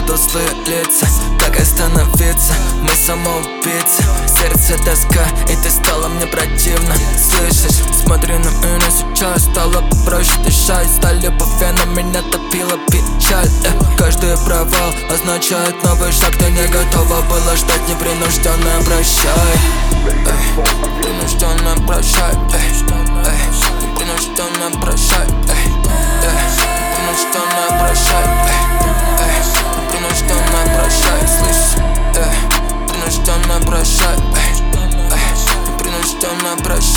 тусклые лица. Как остановиться? Мы самоубийцы. Сердце тоска, и ты стала мне противна. Слышишь? Смотри на меня сейчас. Стало попроще дышать. Стали по венам, меня топила печаль. Каждый провал означает новый шаг. Ты не готова была ждать непринужденно прощай. Непринужденно прощай. Непринужденно прощай. Непринужденно прощай. Непринужденно прощай. Слышишь? Непринужденно прощай. Непринужденно прощай.